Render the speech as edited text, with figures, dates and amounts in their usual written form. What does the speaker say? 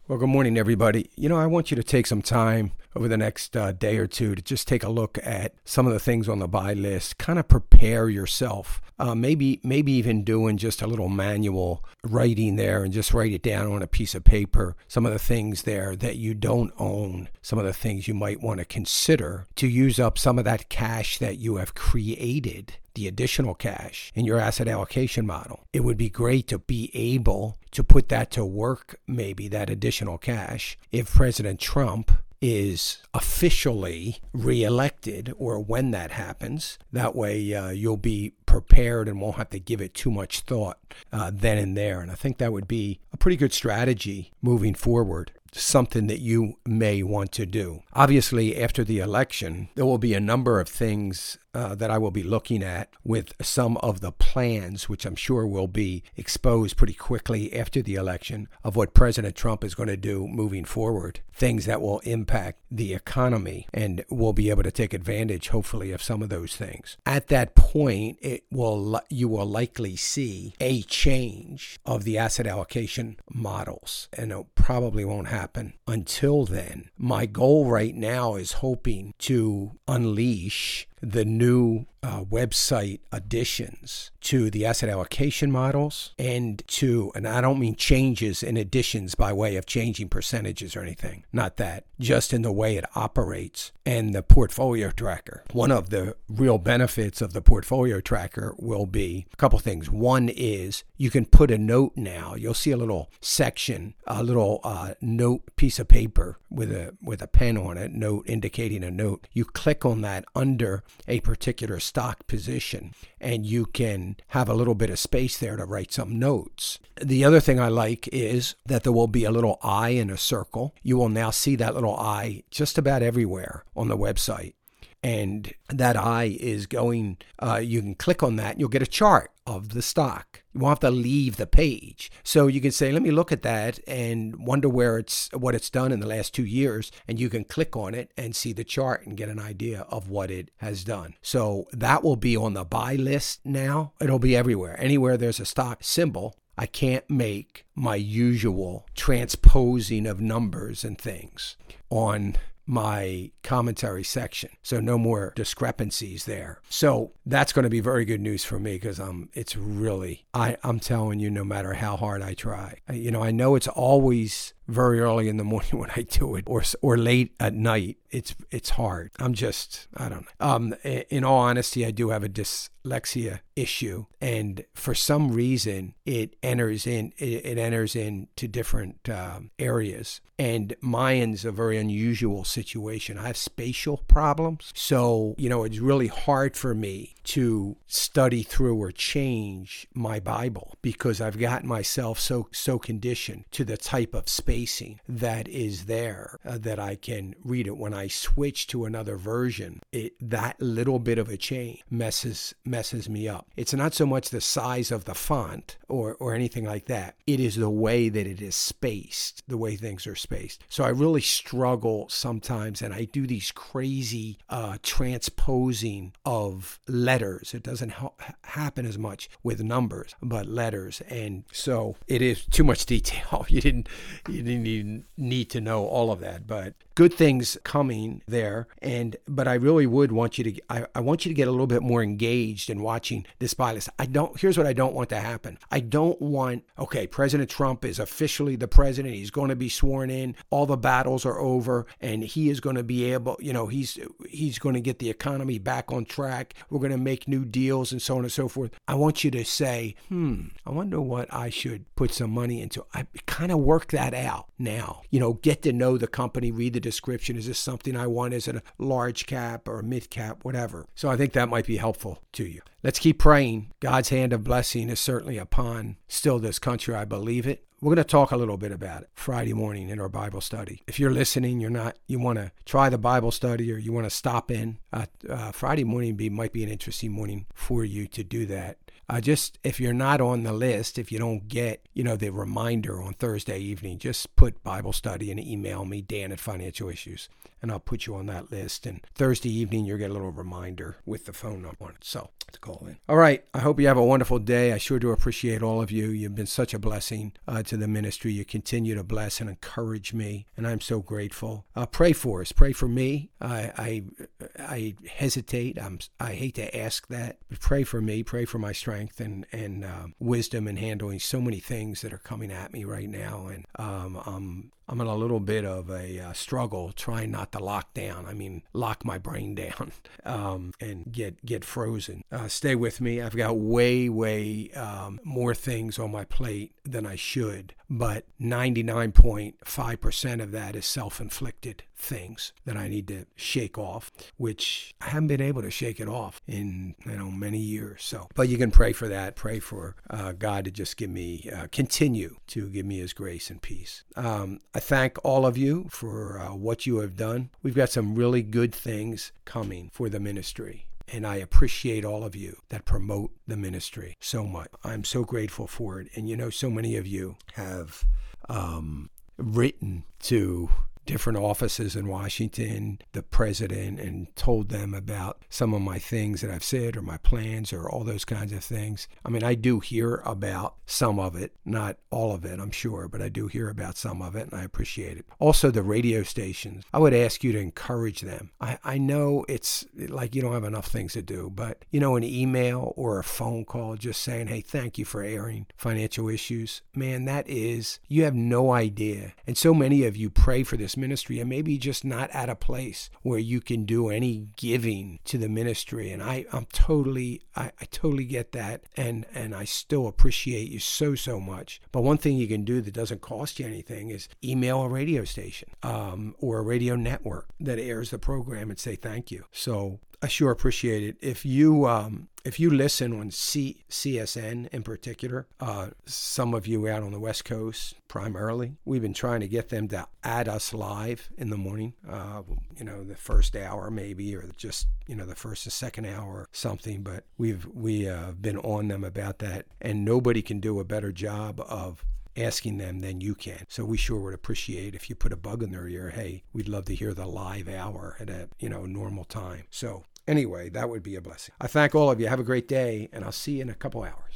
Well, good morning, everybody. I want you to take some time over the next day or two to just take a look at some of the things on the buy list, kind of prepare yourself. Maybe even doing just a little manual writing there and just write it down on a piece of paper. Some of the things there that you don't own, some of the things you might want to consider to use up some of that cash that you have created, the additional cash in your asset allocation model. It would be great to be able to put that to work, maybe that additional cash, if President Trump is officially reelected, or when that happens. That way you'll be prepared and won't have to give it too much thought then and there. And I think that would be a pretty good strategy moving forward. Something that you may want to do. Obviously, after the election, there will be a number of things that I will be looking at with some of the plans, which I'm sure will be exposed pretty quickly after the election, of what President Trump is going to do moving forward. Things that will impact the economy, and we'll be able to take advantage, hopefully, of some of those things. At that point, you will likely see a change of the asset allocation models, and it probably won't happen until then. My goal right now is hoping to unleash the new website additions to the asset allocation models, and I don't mean changes and additions by way of changing percentages or anything, not that, just in the way it operates, and the portfolio tracker. One of the real benefits of the portfolio tracker will be a couple things. One is you can put a note now. You'll see a little section, a little note piece of paper with a pen on it, note indicating a note. You click on that under a particular stock position, and you can have a little bit of space there to write some notes. The other thing I like is that there will be a little eye in a circle. You will now see that little eye just about everywhere on the website. And that eye is going, you can click on that and you'll get a chart of the stock. You won't have to leave the page. So you can say, let me look at that and wonder what it's done in the last 2 years. And you can click on it and see the chart and get an idea of what it has done. So that will be on the buy list now. It'll be everywhere. Anywhere there's a stock symbol, I can't make my usual transposing of numbers and things on my commentary section. So no more discrepancies there. So that's going to be very good news for me, because I'm telling you, no matter how hard I try, I know it's always very early in the morning when I do it, or late at night. It's hard. I don't know. In all honesty, I do have a dyslexia issue, and for some reason it enters into different areas. And mine's a very unusual situation. I have spatial problems, so it's really hard for me to study through or change my Bible, because I've gotten myself so conditioned to the type of spacing that is there that I can read it. When I switch to another version, that little bit of a change messes me up. It's not so much the size of the font or anything like that. It is the way that it is spaced, the way things are spaced. So I really struggle sometimes, and I do these crazy transposing of letters. It doesn't happen as much with numbers, but letters. And so it is too much detail. You didn't even need to know all of that, but good things coming there. But I really would want you to, I want you to get a little bit more engaged in watching this buy list. Here's what I don't want to happen. I don't want, President Trump is officially the president. He's going to be sworn in. All the battles are over, and he is going to be able, he's going to get the economy back on track. We're going to make new deals and so on and so forth. I want you to say, I wonder what I should put some money into. I kind of work that out now. Get to know the company, read the description. Is this something I want? Is it a large cap or a mid cap, whatever? So I think that might be helpful to you. Let's keep praying. God's hand of blessing is certainly upon still this country. I believe it. We're going to talk a little bit about it Friday morning in our Bible study. If you're listening, you want to try the Bible study, or you want to stop in, Friday morning might be an interesting morning for you to do that. Just if you're not on the list, if you don't get, the reminder on Thursday evening, just put Bible study and email me, Dan at Financial Issues, and I'll put you on that list. And Thursday evening, you'll get a little reminder with the phone number on it. So to call in. All right. I hope you have a wonderful day. I sure do appreciate all of you. You've been such a blessing to the ministry. You continue to bless and encourage me, and I'm so grateful. Pray for us. Pray for me. I hesitate. I hate to ask that, but pray for me. Pray for my strength and wisdom in handling so many things that are coming at me right now. And I'm in a little bit of a struggle trying not to lock my brain down and get frozen. Stay with me. I've got way more things on my plate than I should, but 99.5% of that is self-inflicted things that I need to shake off, which I haven't been able to shake it off in many years. So, but you can pray for that. Pray for God to just continue to give me His grace and peace. I thank all of you for what you have done. We've got some really good things coming for the ministry. And I appreciate all of you that promote the ministry so much. I'm so grateful for it. And so many of you have written to different offices in Washington, the president, and told them about some of my things that I've said or my plans or all those kinds of things. I do hear about some of it, not all of it, I'm sure, but I do hear about some of it, and I appreciate it. Also, the radio stations, I would ask you to encourage them. I know it's like you don't have enough things to do, but, an email or a phone call just saying, hey, thank you for airing Financial Issues. Man, you have no idea. And so many of you pray for this ministry and maybe just not at a place where you can do any giving to the ministry. And I totally get that. And I still appreciate you so much. But one thing you can do that doesn't cost you anything is email a radio station or a radio network that airs the program and say thank you. So I sure appreciate it. If you listen on CSN in particular, some of you out on the West Coast primarily, we've been trying to get them to add us live in the morning, the first hour maybe, or just, the first and second hour or something. But we have been on them about that, and nobody can do a better job of asking them than you can. So we sure would appreciate if you put a bug in their ear. Hey, we'd love to hear the live hour at a normal time. So anyway, that would be a blessing. I thank all of you. Have a great day, and I'll see you in a couple hours.